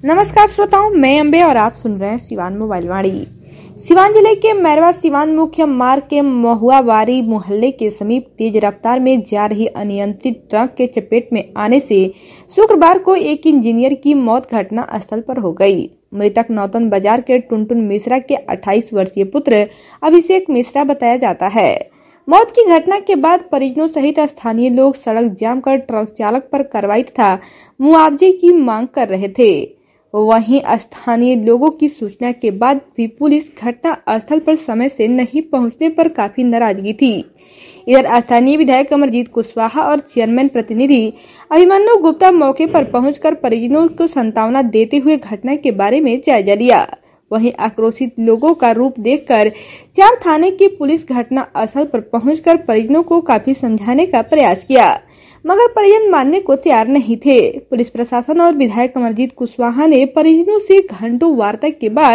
नमस्कार श्रोताओं, मैं अम्बे और आप सुन रहे हैं सिवान मोबाइल वाणी। सिवान जिले के मैरवा सिवान मुख्य मार्ग के महुआबारी मोहल्ले के समीप तेज रफ्तार में जा रही अनियंत्रित ट्रक के चपेट में आने से शुक्रवार को एक इंजीनियर की मौत घटना स्थल पर हो गई। मृतक नौतन बाजार के टुनटुन मिश्रा के 28 वर्षीय पुत्र अभिषेक मिश्रा बताया जाता है। मौत की घटना के बाद परिजनों सहित स्थानीय लोग सड़क जाम कर ट्रक चालक पर कार्रवाई तथा मुआवजे की मांग कर रहे थे। वहीं स्थानीय लोगों की सूचना के बाद भी पुलिस घटना स्थल पर समय से नहीं पहुंचने पर काफी नाराजगी थी। इधर स्थानीय विधायक अमरजीत कुशवाहा और चेयरमैन प्रतिनिधि अभिमन्यु गुप्ता मौके पर पहुंचकर परिजनों को सांत्वना देते हुए घटना के बारे में जायजा लिया। वहीं आक्रोशित लोगों का रूप देखकर 4 थाने की पुलिस घटना स्थल पर पहुंचकर परिजनों को काफी समझाने का प्रयास किया, मगर परिजन मानने को तैयार नहीं थे। पुलिस प्रशासन और विधायक अमरजीत कुशवाहा ने परिजनों से घंटों वार्ता के बाद